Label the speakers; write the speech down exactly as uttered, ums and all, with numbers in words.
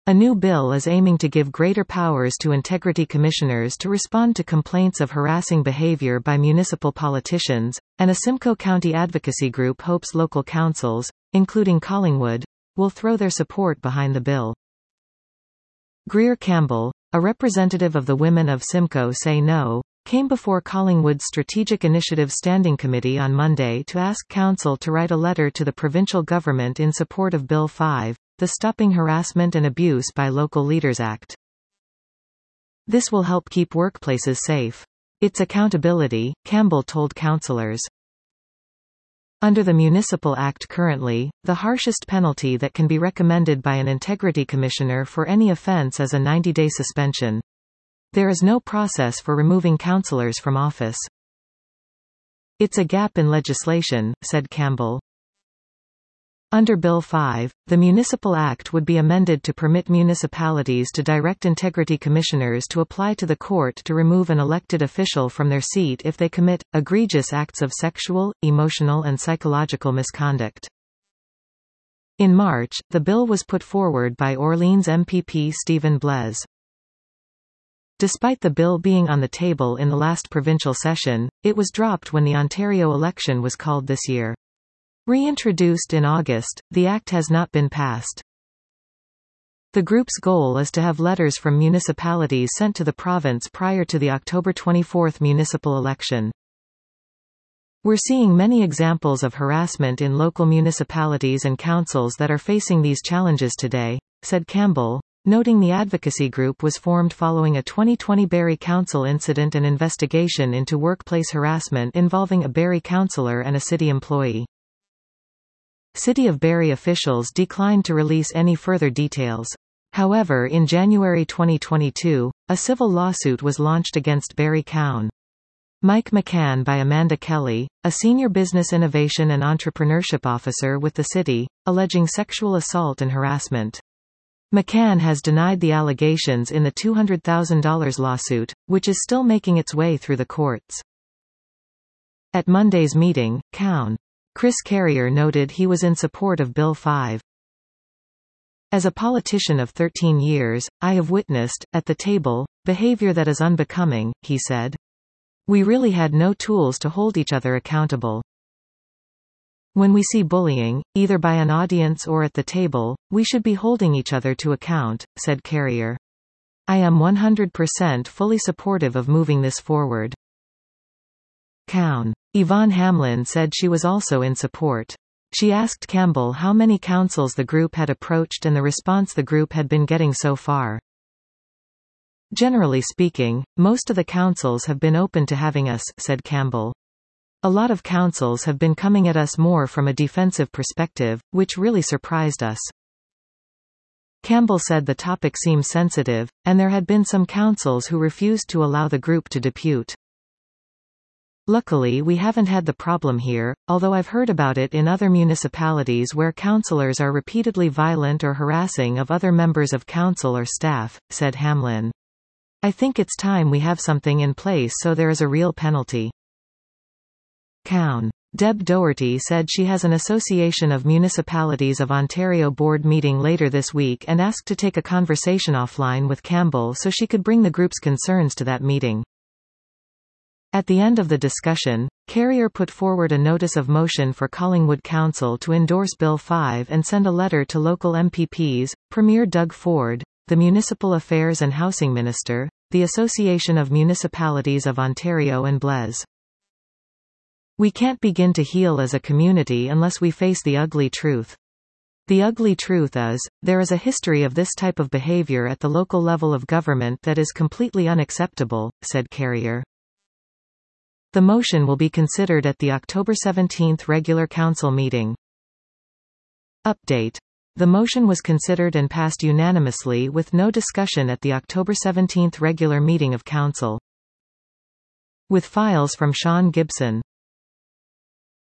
Speaker 1: A new bill is aiming to give greater powers to integrity commissioners to respond to complaints of harassing behavior by municipal politicians, and a Simcoe County advocacy group hopes local councils, including Collingwood, will throw their support behind the bill. Greer Campbell, a representative of the women of Simcoe Say No, came before Collingwood's Strategic Initiatives Standing Committee on Monday to ask Council to write a letter to the provincial government in support of Bill five, the Stopping Harassment and Abuse by Local Leaders Act. This will help keep workplaces safe. It's accountability, Campbell told councillors. Under the Municipal Act currently, the harshest penalty that can be recommended by an integrity commissioner for any offence is a ninety-day suspension. There is no process for removing councillors from office. It's a gap in legislation, said Campbell. Under Bill five, the Municipal Act would be amended to permit municipalities to direct integrity commissioners to apply to the court to remove an elected official from their seat if they commit egregious acts of sexual, emotional and psychological misconduct. In March, the bill was put forward by Orleans M P P Stephen Blaise. Despite the bill being on the table in the last provincial session, it was dropped when the Ontario election was called this year. Reintroduced in August, the act has not been passed. The group's goal is to have letters from municipalities sent to the province prior to the October twenty-fourth municipal election. We're seeing many examples of harassment in local municipalities and councils that are facing these challenges today, said Campbell, noting the advocacy group was formed following a twenty twenty Barrie Council incident and investigation into workplace harassment involving a Barrie councillor and a city employee. City of Barrie officials declined to release any further details. However, in January twenty twenty-two, a civil lawsuit was launched against Barrie Coun. Mike McCann by Amanda Kelly, a senior business innovation and entrepreneurship officer with the city, alleging sexual assault and harassment. McCann has denied the allegations in the two hundred thousand dollars lawsuit, which is still making its way through the courts. At Monday's meeting, Coun. Chris Carrier noted he was in support of Bill five. As a politician of thirteen years, I have witnessed, at the table, behavior that is unbecoming, he said. We really had no tools to hold each other accountable. When we see bullying, either by an audience or at the table, we should be holding each other to account, said Carrier. I am one hundred percent fully supportive of moving this forward. Coun. Yvonne Hamlin said she was also in support. She asked Campbell how many councils the group had approached and the response the group had been getting so far. Generally speaking, most of the councils have been open to having us, said Campbell. A lot of councils have been coming at us more from a defensive perspective, which really surprised us. Campbell said the topic seemed sensitive, and there had been some councils who refused to allow the group to depute. Luckily we haven't had the problem here, although I've heard about it in other municipalities where councillors are repeatedly violent or harassing of other members of council or staff, said Hamlin. I think it's time we have something in place so there is a real penalty. Coun. Deb Doherty said she has an Association of Municipalities of Ontario board meeting later this week and asked to take a conversation offline with Campbell so she could bring the group's concerns to that meeting. At the end of the discussion, Carrier put forward a notice of motion for Collingwood Council to endorse Bill five and send a letter to local M P Ps, Premier Doug Ford, the Municipal Affairs and Housing Minister, the Association of Municipalities of Ontario and Blaise. We can't begin to heal as a community unless we face the ugly truth. The ugly truth is, there is a history of this type of behavior at the local level of government that is completely unacceptable, said Carrier. The motion will be considered at the October seventeenth regular council meeting. Update. The motion was considered and passed unanimously with no discussion at the October seventeenth regular meeting of council. With files from Sean Gibson.